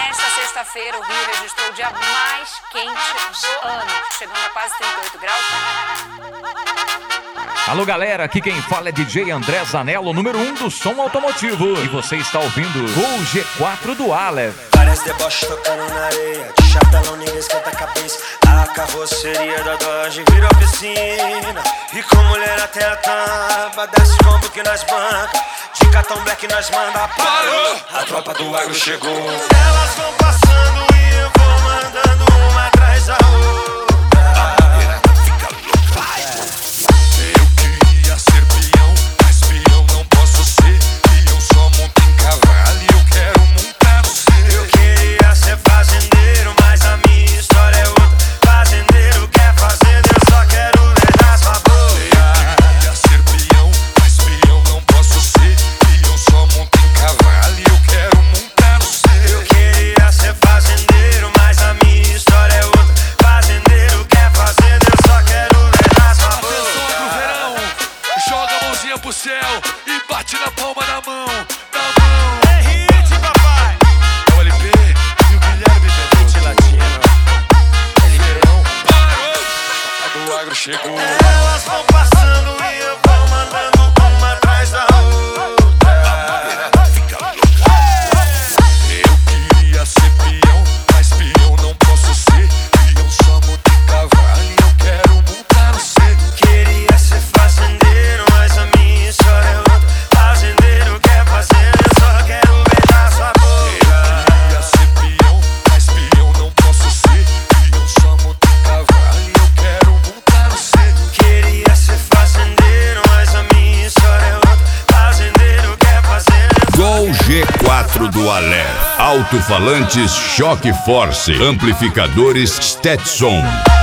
Nesta sexta-feira, o Rio registrou o dia mais quente do ano, chegando a quase 38 graus. Alô, galera, aqui quem fala é DJ André Zanello, número 1 do som automotivo. E você está ouvindo o G4 do Aleph. Várias deboches tocando na areia, de chapelão ninguém esquenta a cabeça. A carroceria da Dodge virou piscina, e com mulher até a tampa, desce combo que nós banca, de cartão black nós manda. Parou, a tropa do agro chegou. Elas vão passando e eu vou mandando uma atrás da outra. Pro céu e bate na palma da mão, É hit, papai. É o LP e o Guilherme Hit latino. Parou, a do agro chegou. Elas vão passando e eu vou mandando uma atrás da outra. Eu queria ser peão, mas peão não posso ser. Peão só monta em cavalo e eu quero montar no C. Queria ser fazendeiro, mas a minha história é outra. Fazendeiro quer fazer, eu só quero beijar sua boca. Eu queria ser peão, mas peão não posso ser. Peão só monta em cavalo e eu quero montar no C. Queria ser fazendeiro, mas a minha história é outra. Fazendeiro quer fazer, eu só Gol G4 do Aleph. Alto-falantes Choque Force. Amplificadores Stetson.